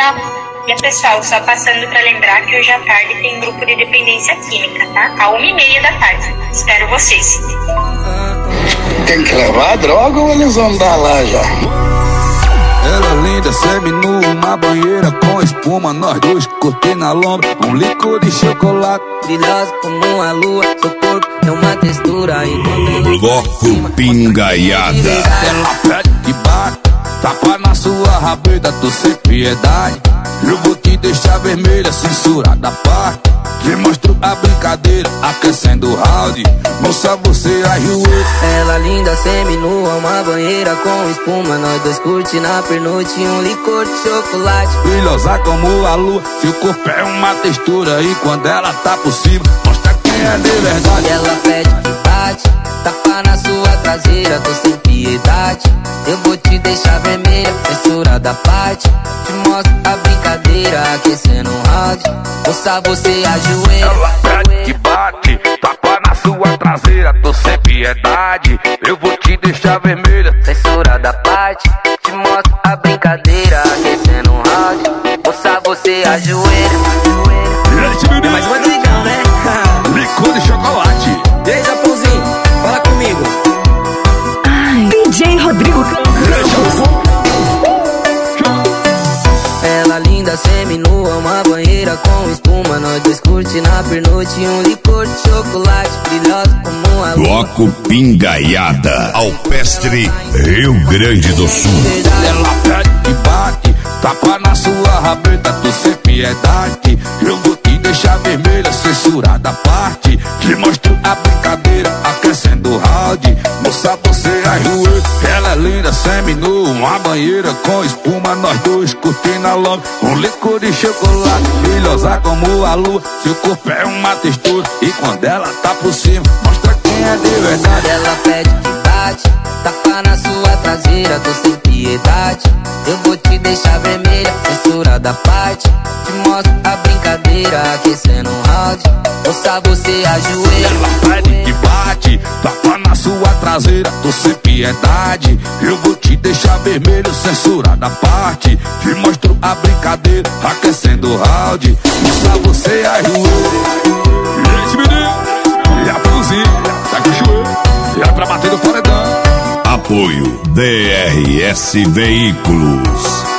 tá? E pessoal, só passando pra lembrar que hoje à tarde tem grupo de dependência química, tá? À 1h30 da tarde. Espero vocês. Tem que levar a droga ou eles vão dar lá já? Ela linda, semi-nua, uma banheira com espuma. Nós dois curtindo a lomba, um licor de chocolate. Brilhosa como uma lua, seu corpo é uma textura. Bloco Pingaiada. Ela pede que bate, tapa na sua rabeta, tô sem piedade. Eu vou te deixar vermelha, censurada a parte. Te mostro a brincadeira, aquecendo o round. Moça, você ajoelha. Ela linda, semi-nua, uma banheira com espuma. Nós dois curte na pernoite, um licor de chocolate. Brilhosa como a lua, seu corpo é uma textura. E quando ela tá por cima, mostra quem é de verdade. Ela pede que bate, tapa na sua traseira, tô sem piedade. Eu vou te deixar vermelha, censurada a parte. Te mostro a brincadeira, aquecendo um round. Moça, você ajoelha. Ela pede que bate, tapa na sua traseira, tô sem piedade. Eu vou te deixar vermelha, censurada a parte. Te mostro a brincadeira, aquecendo um round. Moça, você ajoelha. É mais uma drigão, né? Licor de chocolate. E aí, Japãozinho, fala comigo. Ai, DJ Rodrigo Ela linda, semi-nua, uma banheira com espuma. Nós dois curte na pernoite, um licor de chocolate. Brilhosa como a lua. Bloco Pingaiada, Alpestre, Rio Grande do Sul. Ela pede que bate, tapa na sua rabeta, tô sem piedade. Eu vou te deixar vermelha, censurada a parte. Te mostro a brincadeira, aquecendo o round. Moça, você ajoelha. Ela é linda, semi-nua, uma banheira com espuma. Nós dois curtindo a lomba, um licor de chocolate. Brilhosa como a lua, seu corpo é uma textura. E quando ela tá por cima, mostra quem é de verdade. Ela pede que bate, tapa na sua traseira, tô sem piedade. Eu vou te deixar vermelha, censurada a parte. Te mostro a brincadeira, aquecendo um round. Moça, você ajoelha. Ela pede que bate, tapa na sua traseira, tô sem piedade. Eu vou te deixar vermelho, censurada a parte. Te mostro a brincadeira, aquecendo o round. Moça, você ajoelha. E esse menino, e a blusinha, tá que joelho, e é pra bater no paredão. Apoio DRS Veículos.